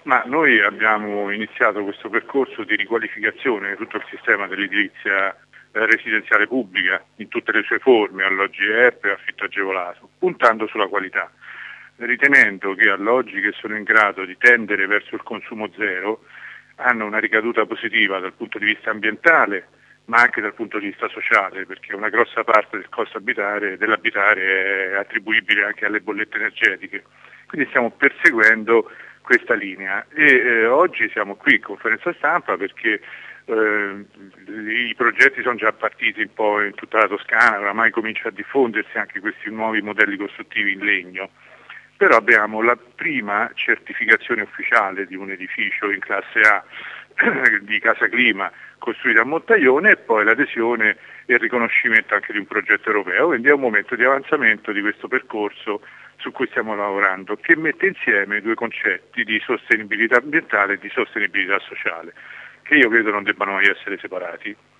Ma noi abbiamo iniziato questo percorso di riqualificazione di tutto il sistema dell'edilizia residenziale pubblica in tutte le sue forme, alloggi ERP e affitto agevolato, puntando sulla qualità, ritenendo che alloggi che sono in grado di tendere verso il consumo zero hanno una ricaduta positiva dal punto di vista ambientale, ma anche dal punto di vista sociale, perché una grossa parte del costo dell'abitare è attribuibile anche alle bollette energetiche. Quindi stiamo perseguendo questa linea e oggi siamo qui in conferenza stampa perché i progetti sono già partiti un po' in tutta la Toscana, oramai comincia a diffondersi anche questi nuovi modelli costruttivi in legno. Però abbiamo la prima certificazione ufficiale di un edificio in classe A di Casa Clima costruita a Montaione e poi l'adesione e il riconoscimento anche di un progetto europeo, quindi è un momento di avanzamento di questo percorso su cui stiamo lavorando, che mette insieme due concetti di sostenibilità ambientale e di sostenibilità sociale, che io credo non debbano mai essere separati.